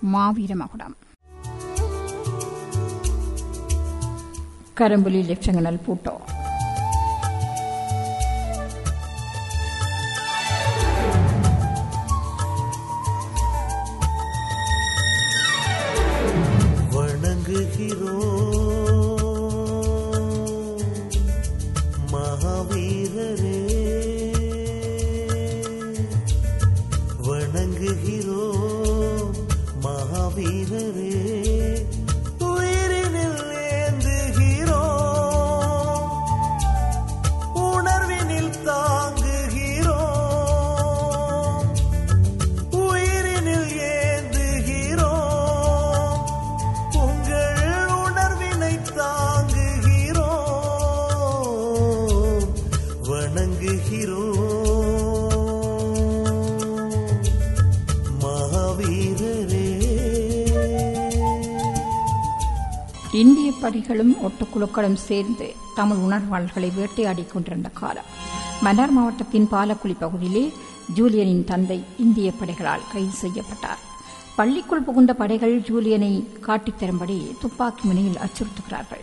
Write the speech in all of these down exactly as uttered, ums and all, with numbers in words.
மாவீர மகுடம். கரம்புலி லெப்டினல் பூட்டோ வணங்குகிறோ மகாவீரரே, வணங்குகிறோ மகாவீரரே, உயிரினில் ஏந்துகிறோ, உணர்வினில் தாங்குகிறோ, உயிரினில் ஏந்துகிறோ, உங்கள் உணர்வினை தாங்குகிறோ, வணங்குகிறோ இந்திய படைகளும் ஒட்டுக்குழுக்களும் சேர்ந்து தமது உணர்வாளர்களை வேட்டையாடிக் கொண்டிருந்த காலம். மன்னார் மாவட்டத்தின் பாலக்குழி பகுதியிலே ஜூலியனின் தந்தை இந்திய படைகளால் கைது செய்யப்பட்டார். பள்ளிக்குள் புகுந்த படைகள் ஜூலியனை காட்டித் தரும்படி துப்பாக்கி முனையில் அச்சுறுத்துகிறார்கள்.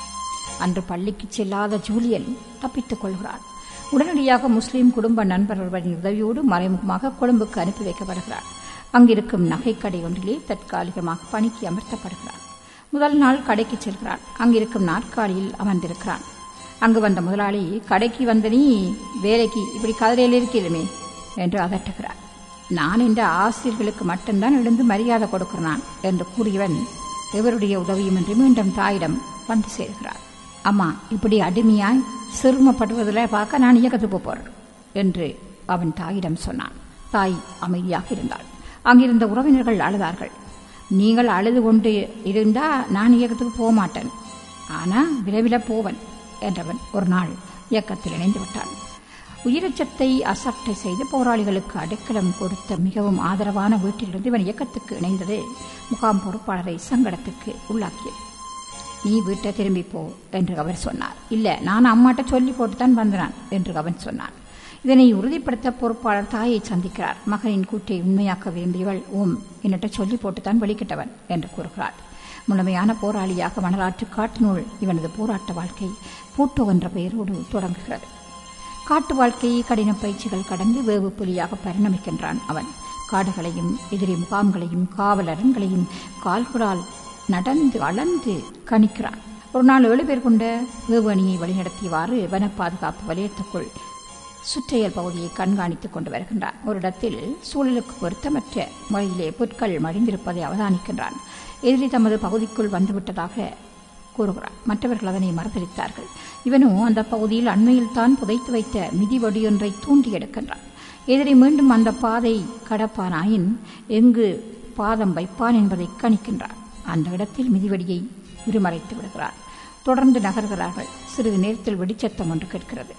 அன்று பள்ளிக்கு செல்லாத ஜூலியன் தப்பித்துக் கொள்கிறார். உடனடியாக முஸ்லிம் குடும்ப நண்பர் ஒருவரின் உதவியோடு மறைமுகமாக கொழும்புக்கு அனுப்பி வைக்கப்படுகிறார். அங்கிருக்கும் நகைக்கடை ஒன்றிலே தற்காலிகமாக பணிக்கு அமர்த்தப்படுகிறார். முதல் நாள் கடைக்கு செல்கிறான். அங்கிருக்கும் நாற்காலியில் அமர்ந்திருக்கிறான். அங்கு வந்த முதலாளி, கடைக்கு வந்த நீ வேலைக்கு இப்படி கதிரையில் இருக்கிறமே என்று அதட்டுகிறார். நான் என்ற ஆசிரியர்களுக்கு மட்டும்தான் எழுந்து மரியாதை கொடுக்கிறான் என்று கூறியவன் எவருடைய உதவியுமின்றி மீண்டும் தாயிடம் வந்து சேர்கிறார். அம்மா, இப்படி அடிமையாய் சிறுமப்படுவதில் பார்க்க நான் இயக்கத்துக்கு போறேன் என்று அவன் தாயிடம் சொன்னான். தாய் அமைதியாக இருந்தாள். அங்கிருந்த உறவினர்கள் அழுதார்கள். நீங்கள் அழுது கொண்டு இருந்தா நான் இயக்கத்துக்கு போக மாட்டேன், ஆனா விரைவில் போவன் என்றவன் ஒரு நாள் இயக்கத்தில் இணைந்து விட்டான். உயிரச்சத்தை அசட்டை செய்து போராளிகளுக்கு அடைக்கலம் கொடுத்த மிகவும் ஆதரவான வீட்டிலிருந்து இவன் இயக்கத்துக்கு இணைந்தது முகாம் பொறுப்பாளரை சங்கடத்துக்கு உள்ளாக்கியது. நீ வீட்டை திரும்பி போ என்று அவர் சொன்னார். இல்ல, நான் அம்மாட்ட சொல்லி போட்டுத்தான் வந்தான் என்று அவன் சொன்னான். இதனை உறுதிப்படுத்த பொறுப்பாளர் தாயை சந்திக்கிறார். மகனின் கூட்டை உண்மையாக்க விரும்பியவள், ஓம் என்னட்ட சொல்லி போட்டுத்தான் வெளிக்கிட்டவன் என்று கூறுகிறாள். முழுமையான போராளியாக மணலாற்று காட்டு நூல் இவனது போராட்ட வாழ்க்கை பூட்டோ என்ற பெயரோடு தொடங்குகிறது. காட்டு வாழ்க்கையை கடின பயிற்சிகள் கடந்து வேவு புலியாக பரிணமிக்கின்றான் அவன். காடுகளையும் எதிரி முகாம்களையும் காவலரங்களையும் கால்குடால் நடந்து அளந்து கணிக்கிறான். ஒரு நாள் ஏழு பேர் கொண்ட வேவு அணியை வழிநடத்தியவாறு வன பாதுகாப்பு வலயத்துக்குள் சுற்றையல் பகுதியை கண்காணித்துக் கொண்டு வருகின்றான். ஒரு இடத்தில் சூழலுக்கு பொருத்தமற்ற முறையிலே புற்கள் மடிந்திருப்பதை அவதானிக்கின்றான். எதிரி தமது பகுதிக்குள் வந்துவிட்டதாக கூறுகிறான். மற்றவர்கள் அதனை மறுதளித்தார்கள். இவனோ அந்த பகுதியில் அண்மையில் தான் புதைத்து வைத்த மிதிவடியொன்றை தூண்டி எடுக்கின்றான். எதிரி மீண்டும் அந்த பாதை கடப்பானாயின் எங்கு பாதம் வைப்பான் என்பதை கணிக்கின்றான். அந்த இடத்தில் மிதிவடியை உருமறைத்து விடுகிறான். தொடர்ந்து நகர்கிறார்கள். சிறிது நேரத்தில் வெடிச்சத்தம் ஒன்று கேட்கிறது.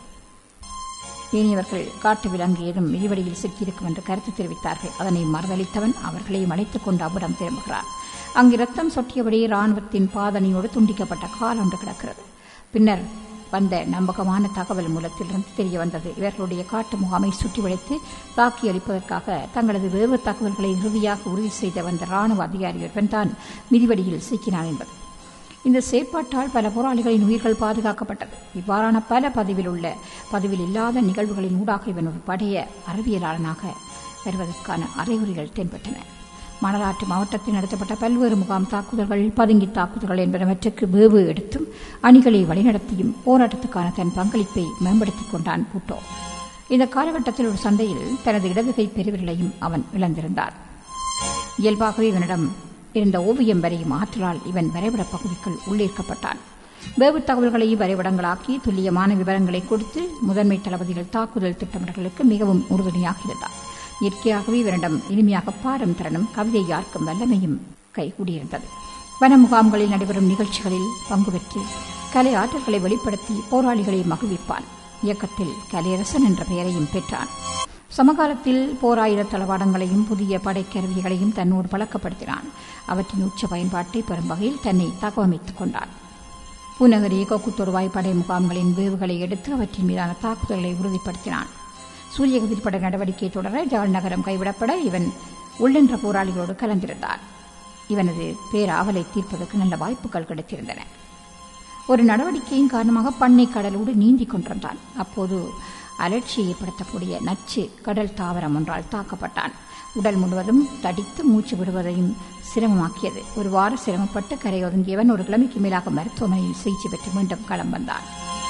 ஏனியவர்கள் காட்டு விலங்கு ஏதும் மிதிவடியில் சிக்கியிருக்கும் என்று கருத்து தெரிவித்தார்கள். அதனை மறுதளித்தவன் அவர்களையும் அழைத்துக் கொண்டு அவ்விடம் திரும்புகிறான். அங்கு இரத்தம் சொட்டியபடி இராணுவத்தின் பாதணியோடு துண்டிக்கப்பட்ட கால் ஒன்று கிடக்கிறது. பின்னர் வந்த நம்பகமான தகவல் மூலத்திலிருந்து தெரிய வந்தது, இவர்களுடைய காட்டு முகாமை சுற்றி வளைத்து தாக்கி அளிப்பதற்காக தங்களது வேறு தகவல்களை இறுதியாக உறுதி செய்த வந்த இராணுவ அதிகாரி ஒருவன் தான் மிதிவடியில் சிக்கினான் என்பது. இந்த செயற்பாட்டால் பல போராளிகளின் உயிர்கள் பாதுகாக்கப்பட்டது. இவ்வாறான பல பதிவில் உள்ள பதிவில் இல்லாத நிகழ்வுகளின் ஊடாக இவன் ஒரு படைய அறிவியலாளனாக வருவதற்கான அறிகுறிகள் தென்பட்டன. மணலாற்று மாவட்டத்தில் நடத்தப்பட்ட பல்வேறு முகாம் தாக்குதல்கள், பதுங்கி தாக்குதல்கள் என்பனவற்றுக்கு வேவு எடுத்தும் அணிகளை வழிநடத்தியும் போராட்டத்துக்கான தன் பங்களிப்பை மேம்படுத்திக் கொண்டான் பூட்டோ. இந்த காலகட்டத்தில் ஒரு சண்டையில் தனது இடதுகை பெருவிரலையும் அவன் இழந்திருந்தார். இயல்பாகவே இவனிடம் இருந்த ஓவியம் வரையும் ஆற்றலால் இவன் வரைபட பகுதிக்குள் உள்ளீர்க்கப்பட்டான். வேவு தகவல்களை வரைபடங்களாக்கி துல்லியமான விவரங்களை கொடுத்து முதன்மை தளபதிகள் தாக்குதல் திட்டமிடல்களுக்கு மிகவும் உறுதுணையாக இருந்தார். இயற்கையாகவே இவரிடம் இனிமையாக பாடும் திறனும் கவிதை யார்க்கும் வல்லமையும் கைகூடியிருந்தது. வன முகாம்களில் நடைபெறும் நிகழ்ச்சிகளில் பங்கு பெற்று கலை ஆற்றல்களை வெளிப்படுத்தி போராளிகளை மகிழ்விப்பான். இயக்கத்தில் கலையரசன் என்ற பெயரையும் பெற்றான். சமகாலத்தில் போராயுத தளவாடங்களையும் புதிய படைக்கருவிகளையும் தன்னோடு பழக்கப்படுத்தினான். அவற்றின் உச்ச பயன்பாட்டை பெறும் வகையில் தன்னை தகவமைத்துக் கொண்டான். பூநகரி கொக்குத்தொருவாய் படை முகாம்களின் வேவுகளை எடுத்து அவற்றின் மீதான தாக்குதல்களை உறுதிப்படுத்தினான். சூரியகதிர் பட நடவடிக்கை தொடர ஜாழ் நகரம் கைவிடப்பட இவன் உள்ளென்ற போராளிகளோடு கலந்திருந்தார். இவனது பேராவலை தீர்ப்பதற்கு நல்ல வாய்ப்புகள் கிடைத்திருந்தன. ஒரு நடவடிக்கையின் காரணமாக பண்ணை கடலோடு நீந்தி கொண்டிருந்தான். அப்போது அலட்சியை ஏற்படுத்தக்கூடிய நச்சு கடல் தாவரம் ஒன்றால் தாக்கப்பட்டான். உடல் முழுவதும் தடித்து மூச்சு விடுவதையும் சிரமமாக்கியது. ஒரு வார சிரமப்பட்டு கரை ஒதுங்கியவன் ஒரு கிழமைக்கு மேலாக மருத்துவமனையில் சிகிச்சை பெற்று மீண்டும் களம் வந்தான்.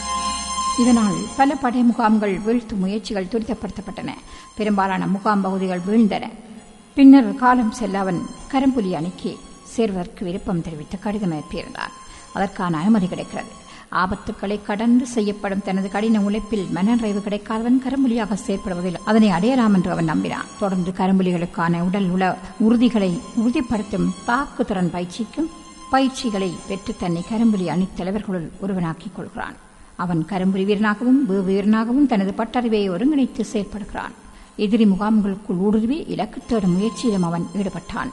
இதனால் பல படை முகாம்கள் வீழ்த்தும் முயற்சிகள் துரிதப்படுத்தப்பட்டன. பெரும்பாலான முகாம் பகுதிகள் வீழ்ந்தன. பின்னர் காலம் செல்ல அவன் கரும்புலி அணிக்கு சேர்வதற்கு விருப்பம் தெரிவித்து கடிதம் அனுப்பியிருந்தான். அதற்கான அனுமதி கிடைக்கிறது. ஆபத்துக்களை கடந்து செய்யப்படும் தனது கடின உழைப்பில் மனநிறைவு கிடைக்காதவன் கரும்புலியாக செயற்படுவதில் அதனை அடையலாம் என்று அவன் நம்பினான். தொடர்ந்து கரும்புலிகளுக்கான உடல் உள உறுதிகளை உறுதிப்படுத்தும் தாக்குதிறன் பயிற்சிக்கும் பயிற்சிகளை பெற்று தன்னை கரும்புலி அணித் தலைவர்களுள் ஒருவனாக்கிக் கொள்கிறான். அவன் கரும்புலி வீரனாகவும் வேவு வீரனாகவும் தனது பட்டறிவை ஒருங்கிணைத்து செயற்படுகிறான். எதிரி முகாம்களுக்குள் ஊடுருவி இலக்கு தேடும் முயற்சியிலும் அவன் ஈடுபட்டான்.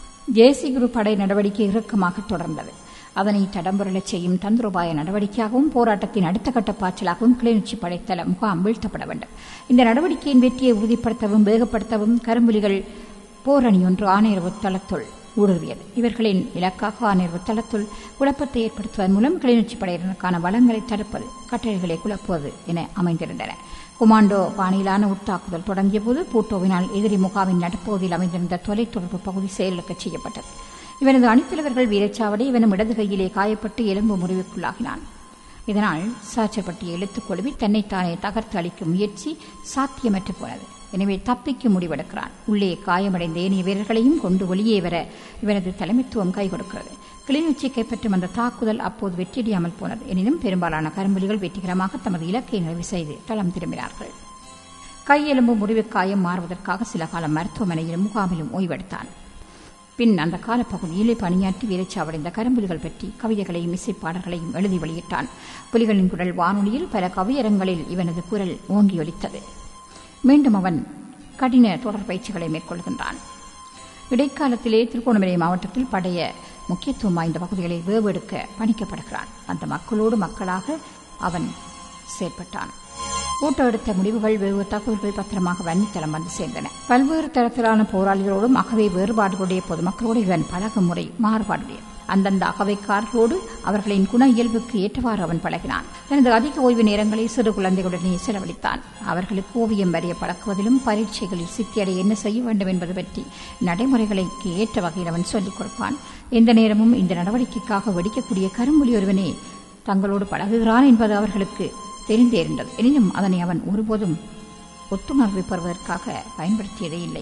ஜேசி குரு படை நடவடிக்கை இறுக்கமாக தொடர்ந்தது. அதனை தடம்புரளச் செய்யும் தந்திரோபாய நடவடிக்கையாகவும் போராட்டத்தின் அடுத்த கட்ட பாய்ச்சலாகவும் கிளிநொச்சி படைத்தள முகாம் வீழ்த்தப்பட வேண்டும். இந்த நடவடிக்கையின் வெற்றியை உறுதிப்படுத்தவும் வேகப்படுத்தவும் கரும்புலிகள் போரணி ஒன்று ஆணையரவு தளத்துள் ஊடுருவியது. இவர்களின் இலக்காக ஆணையரவு தளத்துள் குழப்பத்தை ஏற்படுத்துவதன் மூலம் கிளிநொச்சி படையினருக்கான வளங்களை தடுப்பது, கட்டளைகளை குழப்புவது என அமைந்திருந்தன. குமாண்டோ பாணியிலான உட்தாக்குதல் தொடங்கிய போது பூட்டோவினால் எதிரி முகாமின் நடுப்பகுதியில் அமைந்திருந்த தொலைத்தொடர்பு பகுதி செயலிழக்கச் செய்யப்பட்டது. இவனது அணித்தலைவர்கள் வீரச்சாவடி இவனும் இடது கையிலே காயப்பட்டு எலும்பு முறிவுக்குள்ளாகினான். இதனால் சாச்சப்பட்டியை இழுத்துக் கொழுவி தன்னைத்தானே தகர்த்து அளிக்கும் முயற்சி சாத்தியமற்று போனது. எனவே தப்பிக்க முடிவெடுக்கிறான். உள்ளே காயமடைந்த ஏனைய வீரர்களையும் கொண்டு வெளியே வர இவனது தலைமைத்துவம் கை கொடுக்கிறது. கிளிநொச்சி கைப்பற்றும் அந்த தாக்குதல் அப்போது வெற்றியடையாமல் போனது. எனினும் பெரும்பாலான கரும்புலிகள் வெற்றிகரமாக தமது இலக்கை நிறைவு செய்து தளம் திரும்பினார்கள். கையெலும்பு முறிவு காயம் மாறுவதற்காக சில காலம் மருத்துவமனையிலும் முகாமிலும் ஓய்வெடுத்தான். பின் அந்த காலப்பகுதியிலே பணியாற்றி வீரச்சாவடைந்த கரும்புலிகள் பற்றி கவிதைகளையும் இசைப்பாடல்களையும் எழுதி வெளியிட்டான். புலிகளின் குரல் வானொலியில் பல கவியரங்களில் இவனது குரல் ஓங்கி ஒலித்தது. மீண்டும் அவன் கடின தொடர் பயிற்சிகளை மேற்கொள்கின்றான். இடைக்காலத்திலே திருகோணமலை மாவட்டத்தில் படைய முக்கியத்துவம் வாய்ந்த பகுதிகளை வேவெடுக்க பணிக்கப்படுகிறான். அந்த மக்களோடு மக்களாக அவன் செயற்பட்டான். கூட்ட எடுத்த முடிவுகள் வெவ்வேறு தகவல்கள் பத்திரமாக வன்னித்தளம் வந்து சேர்ந்தன. பல்வேறு தரத்திலான போராளிகளோடும் அகவை வேறுபாடுகளுடைய பொதுமக்களோடு இவன் பழகும் முறை மாறுபாடுடைய அந்தந்த அகவைக்காரர்களோடு அவர்களின் குண இயல்புக்கு ஏற்றவாறு அவன் பழகினான். தனது அதிக ஓய்வு நேரங்களை சிறு குழந்தைகளுடனே செலவழித்தான். அவர்களுக்கு ஓவியம் வரைய பழக்குவதிலும் பரீட்சைகளில் சித்தியடைய என்ன செய்ய வேண்டும் என்பது பற்றி நடைமுறைகளுக்கு ஏற்ற வகையில் அவன் சொல்லிக் கொடுப்பான். எந்த நேரமும் இந்த நடவடிக்கைக்காக வெடிக்கக்கூடிய கரும்புலி ஒருவனே தங்களோடு பழகுகிறான் என்பது அவர்களுக்கு தெரிந்தே இருந்தது. எனினும் அதனை அவன் ஒருபோதும் ஒத்துணர்வு பெறுவதற்காக பயன்படுத்தியதே இல்லை.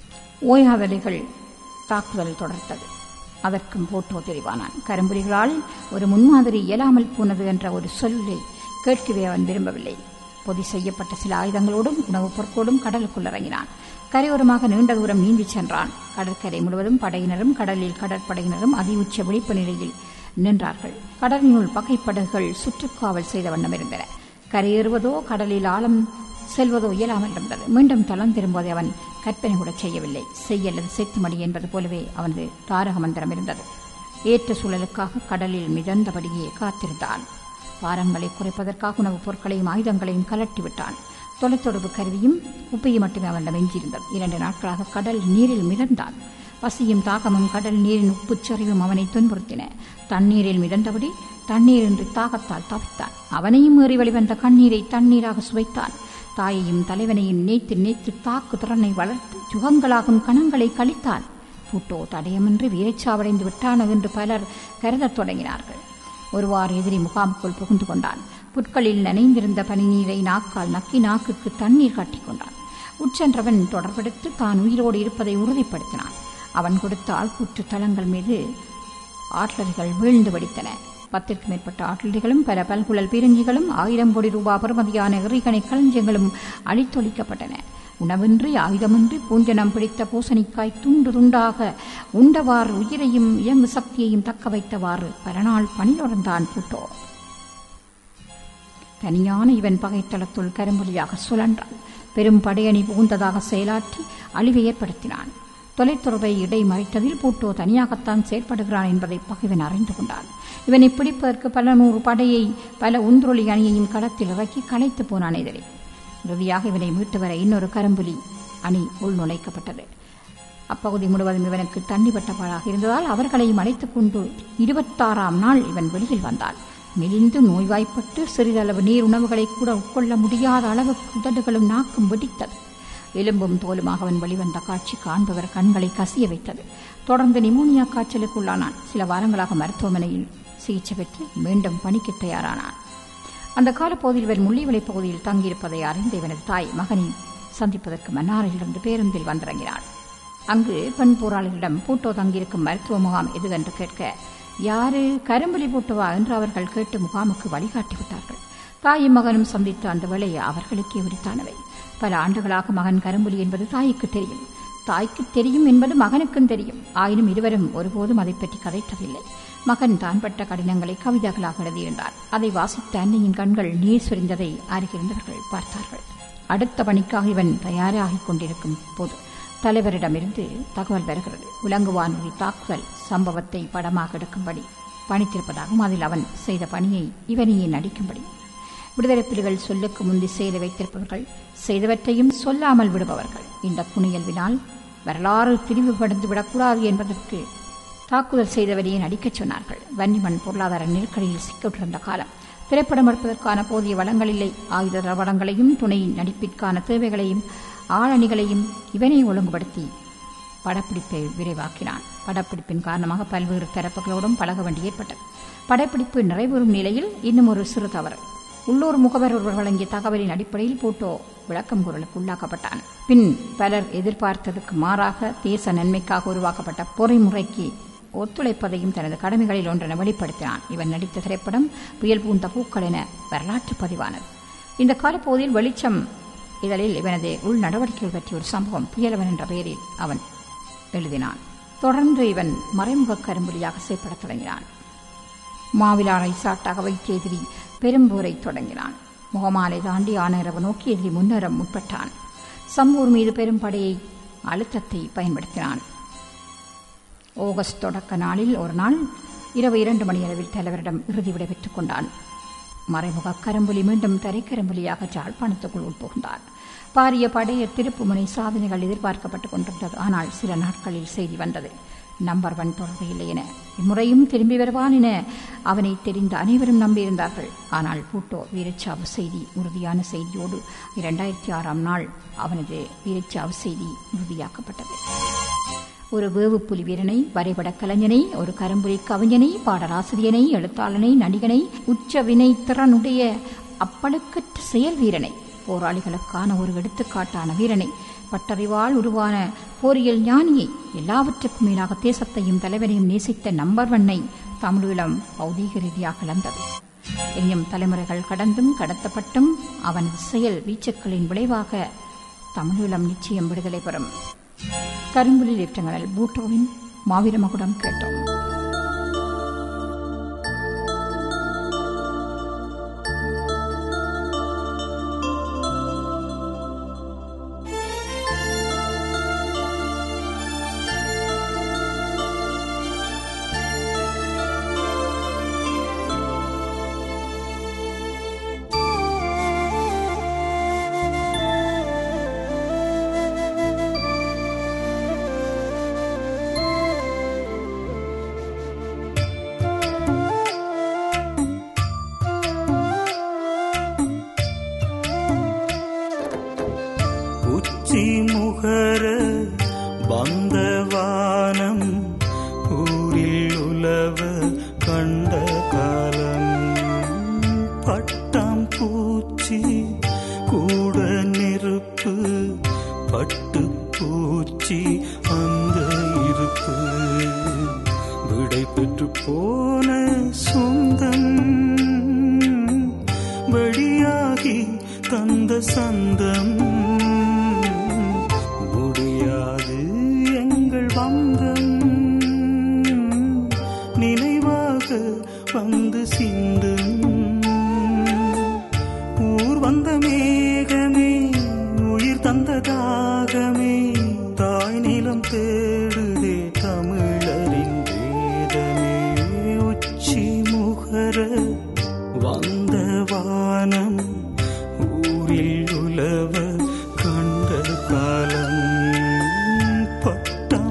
ஓயாவலைகள் தாக்குதல் தொடர்ந்தது. அதற்கும் போட்டோ தெரிவானான். கரும்புலிகளால் ஒரு முன்மாதிரி இயலாமல் போனது என்ற ஒரு சொல்லை கேட்கவே அவன் விரும்பவில்லை. பொதி செய்யப்பட்ட சில ஆயுதங்களோடும் உணவுப் பொருட்களோடும் கடலுக்குள் இறங்கினான். கரையோரமாக நீண்ட தூரம் நீந்தி சென்றான். கடற்கரை முழுவதும் படையினரும் கடலில் கடற்படையினரும் அதிஉச்ச விழிப்பு நிலையில் நின்றார்கள். கடலினுள் பகைப்படகுகள் சுற்றுக்காவல் செய்த வண்ணம் இருந்தன. கரையேறுவதோ கடலில் ஆழம் செல்வதோ இயலாமல் இருந்தது. மீண்டும் தளம் திரும்புவதை அவன் கற்பனை கூட செய்யவில்லை. செய்ய அல்லது செத்துமடி என்பது போலவே அவனது தாரக மந்திரம் இருந்தது. ஏற்ற சூழலுக்காக கடலில் மிதந்தபடியே காத்திருந்தான். பாரங்களை குறைப்பதற்காக உணவுப் பொருட்களையும் ஆயுதங்களையும் கலட்டிவிட்டான். தொலைத்தொடர்பு கருவியும் குப்பையும் மட்டுமே அவனிடம் எஞ்சியிருந்தது. இரண்டு நாட்களாக கடல் நீரில் மிதந்தான். பசியும் தாகமும் கடல் நீரின் உப்புச்சரிவும் அவனை துன்புறுத்தின. தண்ணீரில் மிதந்தபடி தண்ணீரின்றி தாகத்தால் தவித்தான். அவனையும் மீறி வெளிவந்த கண்ணீரை தண்ணீராக சுவைத்தான். தாயையும் தலைவனையும் நேத்து நேத்து தாக்கு திறனை வளர்த்து சுகங்களாகும் கணங்களை கழித்தான். பூட்டோ தடயமின்றி வீரச்சாவடைந்து விட்டானோ என்று பலர் கருதத் தொடங்கினார்கள். ஒருவாறு எதிரி முகாமுக்குள் புகுந்து கொண்டான். புட்களில் நனைந்திருந்த பனிநீரை நாக்கால் நக்கி நாக்குக்கு தண்ணீர் காட்டிக்கொண்டான். உச்சென்றவன் தொடர்பெடுத்து தான் உயிரோடு இருப்பதை உறுதிப்படுத்தினான். அவன் கொடுத்த ஆள்கூற்று தளங்கள் மீது ஆட்லரிகள் வீழ்ந்து வெடித்தன. பத்திற்கும் மேற்பட்ட ஆட்லரிகளும் பல பல்குழல் பீரங்கிகளும் ஆயிரம் கோடி ரூபாய் பெறுமதியான எறிகணை களஞ்சியங்களும் அழித்தொழிக்கப்பட்டன. உணவின்றி ஆயுதமின்றி பூஞ்சனம் பிடித்த பூசணிக்காய் துண்டு துண்டாக உண்டவாறு உயிரையும் இயங்கு சக்தியையும் தக்க வைத்தவாறு பலநாள் பணியுறந்தான் பூட்டோ. தனியான இவன் பகைத்தளத்துள் கரும்புலியாக சுழன்றான். பெரும் படையணி புகுந்ததாக செயலாற்றி அழிவை ஏற்படுத்தினான். தொலைத்தொடர்பை இடை மறைத்ததில் பூட்டோ தனியாகத்தான் செயற்படுகிறான் என்பதை பகைவன் அறிந்து கொண்டான். இவனை பிடிப்பதற்கு பல நூறு படையை பல உந்துருளி அணியையும் களத்தில் இறக்கி களைத்து போனான் எதிரே. இறுதியாக இவனை மீட்டு வர இன்னொரு கரும்புலி அணி உள்நுழைக்கப்பட்டது. அப்பகுதி முழுவதும் இவனுக்கு தண்ணிப்பட்ட பாடாக இருந்ததால் அவர்களையும் அழைத்துக் கொண்டு இருபத்தாறாம் நாள் இவன் வெளியில் வந்தான். மெலிந்து நோய்வாய்ப்பட்டு சிறிதளவு நீர் உணவுகளை கூட உட்கொள்ள முடியாத அளவுக்கு உதடுகளும் நாக்கும் வெடித்தது. எலும்பும் தோலுமாக அவன் வெளிவந்த காட்சி காண்பவர் கண்களை கசிய வைத்தது. தொடர்ந்து நிமோனியா காய்ச்சலுக்குள்ளானான். சில வாரங்களாக மருத்துவமனையில் சிகிச்சை பெற்று மீண்டும் பணிக்கு தயாரானான். அந்த காலப்பகுதியில் இவர் முள்ளிவளை பகுதியில் தங்கியிருப்பதை அறிந்த இவனது தாய் மகனை சந்திப்பதற்கு மன்னாரிலிருந்து பேருந்தில் வந்திறங்கினாள். அங்கு பெண் போராளிகளிடம் பூட்டோ தங்கியிருக்கும் மருத்துவ முகாம் எது என்று கேட்க, யாரு கரும்புலி பூட்டோவா என்று அவர்கள் கேட்டு முகாமுக்கு வழிகாட்டிவிட்டார்கள். தாயும் மகனும் சந்தித்த அந்த வேளையை அவர்களுக்கே உரித்தானவை. பல ஆண்டுகளாக மகன் கரும்புலி என்பது தாய்க்கு தெரியும், தாய்க்கு தெரியும் என்பது மகனுக்கும் தெரியும். ஆயினும் இருவரும் ஒருபோதும் அதை பற்றி கதைத்ததில்லை. மகன் தான் பட்ட கடினங்களை கவிதைகளாக எழுதியிருந்தார். அதை வாசித்த அன்னையின் கண்கள் நீர் சுரிந்ததை அருகிருந்தவர்கள் பார்த்தார்கள். அடுத்த பணிக்காக இவன் தயாராகிக் கொண்டிருக்கும் போது தலைவரிடமிருந்து தகவல் வருகிறது. உலங்கு வானொலி தாக்குதல் சம்பவத்தை படமாக எடுக்கும்படி பணித்திருப்பதாகவும் அதில் அவன் செய்த பணியை இவனையே நடிக்கும்படி. விடுதலை புலிகள் சொல்லுக்கு முந்தி செய்து வைத்திருப்பவர்கள் செய்தவற்றையும் சொல்லாமல் விடுபவர்கள். இந்த புனியல்வினால் வரலாறு திரிவுபடுந்து விடக்கூடாது என்பதற்கு தாக்குதல் செய்தவரையே நடிக்கச் சொன்னார்கள். வன்னிமண் பொருளாதார நெருக்கடியில் சிக்கிட்டிருந்த காலம். திரைப்படம் எடுப்பதற்கான போதிய வளங்கள் இல்லை. ஆயுத வளங்களையும் துணை நடிப்பிற்கான தேவைகளையும் ஆளணிகளையும் இவனை ஒழுங்குபடுத்தி படப்பிடிப்பை விரைவாக்கினான். படப்பிடிப்பின் காரணமாக பல்வேறு தரப்புகளோடும் பழக வேண்டி ஏற்பட்டது. படப்பிடிப்பு நிறைவேறும் நிலையில் இன்னும் ஒரு சிறு தவறு. உள்ளூர் முகவர் ஒருவர் வழங்கிய தகவலின் அடிப்படையில் பூட்டோ விளக்கம் குரலுக்கு உள்ளாக்கப்பட்டான். பின் பலர் எதிர்பார்த்ததுக்கு மாறாக தேச நன்மைக்காக உருவாக்கப்பட்ட பொறிமுறைக்கு ஒத்துழைப்பதையும் தனது கடமைகளில் ஒன்றென வெளிப்படுத்தினான். இவன் நடித்த திரைப்படம் புயல் பூந்த பூக்கள் என வரலாற்று பதிவானது. இந்த காலப்பகுதியில் வெளிச்சம் இதழில் இவனது உள் நடவடிக்கைகள் பற்றிய ஒரு சம்பவம் புயலவன் என்ற பெயரில் அவன் எழுதினான். தொடர்ந்து இவன் மறைமுக கரும்புலியாக செயற்படத் தொடங்கினான். மாவிலாரை சாட்டாக வைத்து எதிரி பெரும்போரை தொடங்கினான். முகமாலை தாண்டி ஆனரவு நோக்கி எதிரி முன்னேற முற்பட்டான். சம்பூர் மீது பெரும் படையை அழுத்தத்தை பயன்படுத்தினான். ஆகஸ்ட் தொடக்க நாளில் ஒரு நாள் இரவு இரண்டு மணி அளவில் தலைவரிடம் இறுதி விடை பெற்றுக் கொண்டான். மறைமுக கரும்புலி மீண்டும் தரைக்கரும்புலியாக ஜாழ்ப்பாணத்துக்குள் உட்புகுந்தார். பாரிய படைய திருப்புமுனை சாதனைகள் எதிர்பார்க்கப்பட்டுக் கொண்டிருந்தது. ஆனால் சில நாட்களில் செய்தி வந்தது, நம்பர் ஒன் தொடர்பு இல்லை என. இம்முறையும் திரும்பி வருவான் என அவனை தெரிந்த அனைவரும் நம்பியிருந்தார்கள். ஆனால் பூட்டோ வீரச்சாவு செய்தி உறுதியான செய்தியோடு இரண்டாயிரத்தி ஆறாம் நாள் அவனது வீரச்சாவு செய்தி உறுதியாக்கப்பட்டது. ஒரு வேவுப்புலி வீரனை, வரைபட கலைஞனை, ஒரு கரும்புலி கவிஞனை, பாடலாசிரியனை, எழுத்தாளனை, நடிகனை, உச்ச வினை திறனுடைய அப்பழுக்கற்ற செயல் வீரனை, போராளிகளுக்கான ஒரு எடுத்துக்காட்டான வீரனை, பட்டறிவால் உருவான போரியல் ஞானியை, எல்லாவற்றுக்கும் மேலாக தேசத்தையும் தலைவரையும் நேசித்த நம்பர் ஒன்னை தமிழீழம் பௌதீக ரீதியாக இழந்தது. இனியும் தலைமுறைகள் கடந்தும் கடத்தப்பட்டும் அவனது செயல் வீச்சுக்களின் விளைவாக தமிழீழம் நிச்சயம் விடுதலை பெறும். கரும்புலி லெப்டினல் பூட்டோவின் மாவீர மகுடம் கேட்டோம். முகர பந்தவானம் ஊரில் உலவ கண்ட காலம், பட்டாம் பூச்சி கூட நெருப்பு, பட்டு பூச்சி அந்த இருப்பு, விடை பெற்று போன சொந்தம், வழியாகி தந்த சந்தம், வந்து சிந்தும் ஊர் வந்த மேகமே, உயிர் தந்ததாகமே, தாய் நிலம் தேடுதே தமிழரின் வேதமே. உச்சி முகர வந்த வானம் ஊரில் உலவ கண்ட காலம், பட்டாம்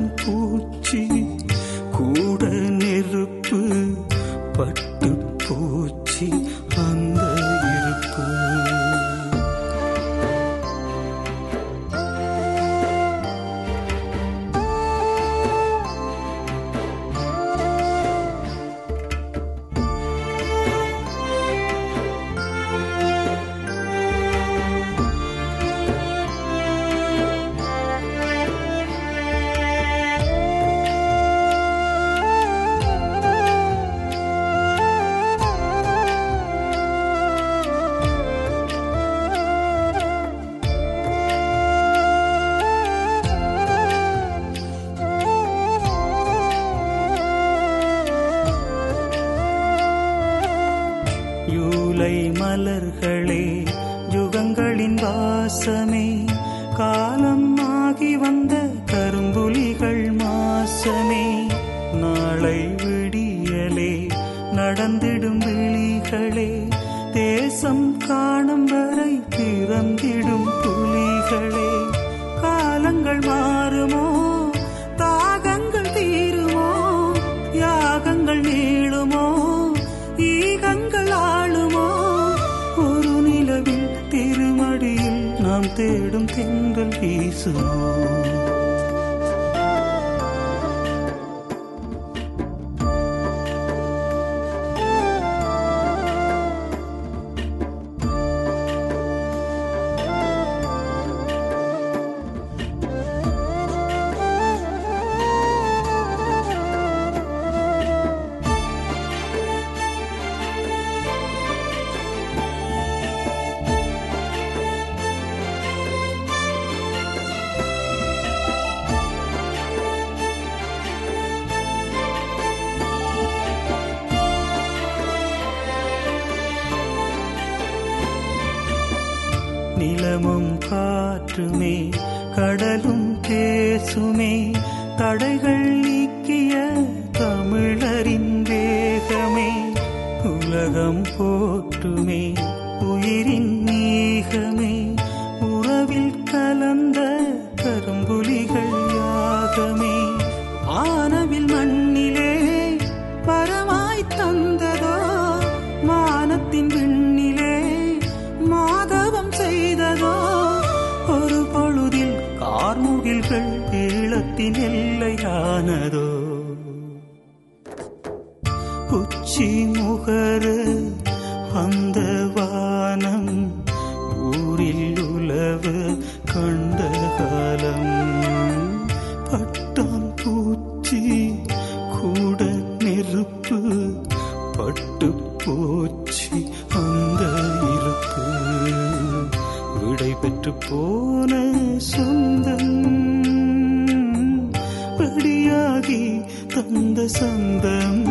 மலர்களின் வாசமே, காலம் ஆகி வந்த கரும்புலிகள் மாசமே, நாளை விடியலே நடந்திடும் விழிகளே, தேசம் காணும் வரை பிறந்திடும் புலிகளே. காலங்கள் மாறுமோ, தாகங்கள் தீருமோ, யாகங்கள் நீளுமோ, ஈகங்கள் ஆளுமோ, ஒரு நிலவில் திருமடியில் நாம் தேடும் தென்றல் வீசுமோ. நிலமும் காற்றுமே கடலும் பேசுமே, தடைகள் நீக்கிய தமிழரின் வேகமே, உலகம் போற்றுமே உயிரின் நீகமே, உறவில் கலந்த கரும்புலிகள் யாகமே. ஆனவில் மண்ணிலே பரமாய் தந்ததோ, மானத்தின் விண்ணிலே மாதவம் செய்ததோ, ஒரு பொழுதில் கார்முகில்கள் ஈழத்தின் எல்லையானதோ. உச்சி முகரு அந்த வானம், ஊரில் உலவு கண்ட காலம், பட்டான் பூச்சி கூட நெருப்பு, பட்டு போச்சு அந்த இருப்பு, விடை பெற்று போன சொந்தம், படியாகி தந்த சந்தம்,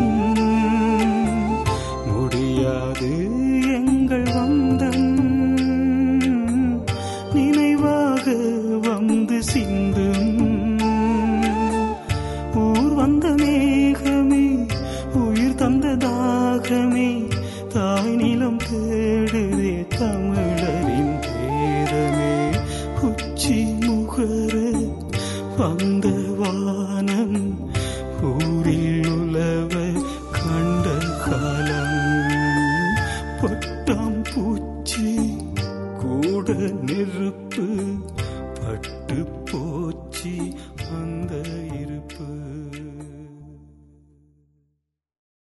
முடியாது எங்கள் வந்தம், நினைவாக வந்து சிந்தும். ஊர் வந்த மேகமே, உயிர் தந்த தாகமே, தாய் நிலம் தேடுதே தமிழரின் வேதமே. உச்சி முகர வந்த வானம், ஊரில் உலவ கண்ட காலம், பட்டாம் பூச்சி கூட நெருப்பு,